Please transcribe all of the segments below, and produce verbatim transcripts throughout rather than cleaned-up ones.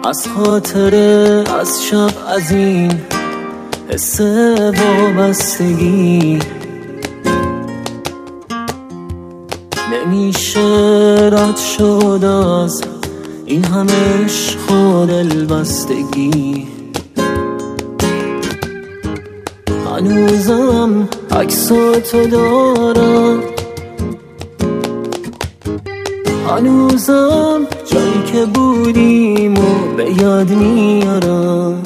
از خاطره، از شب، از این حس وابستگی نمیشه رد شد از این همه عشق و دلبستگی. هنوزم عکساتو دارم، هنوزم جایی که بودیم و به یاد میارم.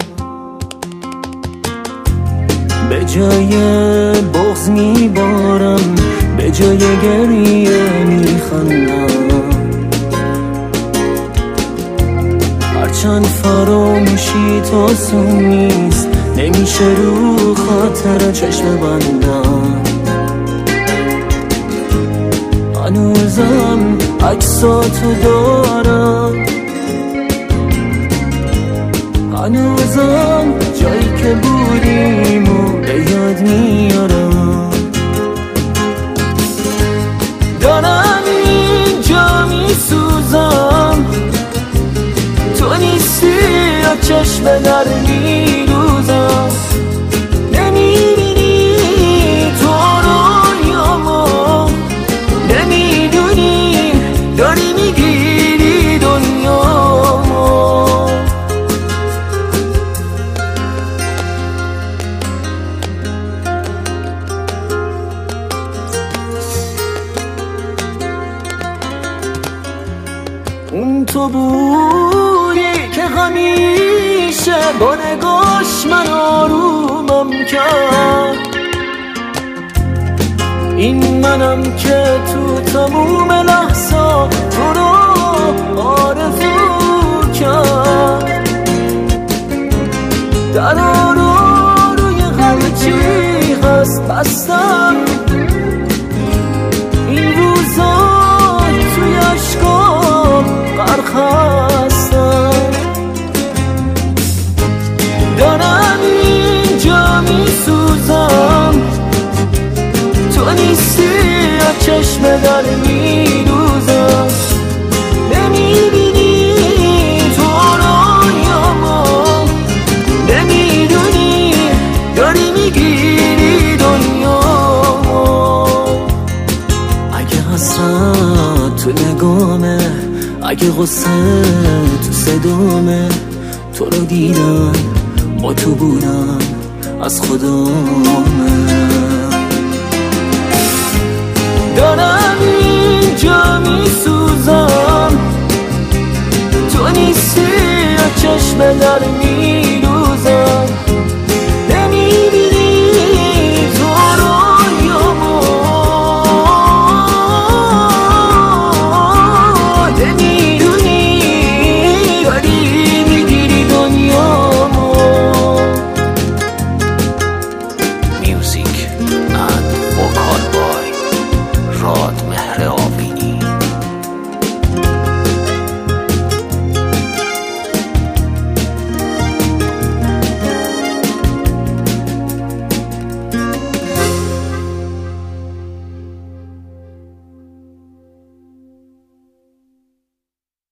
به جای بغض میبارم، به جای گریه میخندم. هرچند فراموشی تو سون نیست، نمیشه رو خاطر چشم بندم. هنوزم عکساتو دارم، هنوزم جایی که بودیم و به یاد میارم. دارم اینجا میسوزم، تو نیستی یا چشم در میروزم. نمیبینی تو رویامو، نمیدونی داری میگیری دنیامو. اون تو بودی که همیشه با نگاش من آرومم کرد. این منم که تو تموم لحظه تو رو آرزو کرد. درا رو روی همه چی هست بستم، این روزا توی عشقام غرق هستم. دارم اینجا میسوزم، تو نیستی یا چشم در میروزم. نمیبینی تو رویامو، نمیدونی داری میگیری دنیامو. اگه حسرت تو نگامه، اگه غصه تو صدامه، تو رو دیدم با تو بودم از خدامه. دارم اینجا میسوزم، تو نیستی یا چشم در میروزم.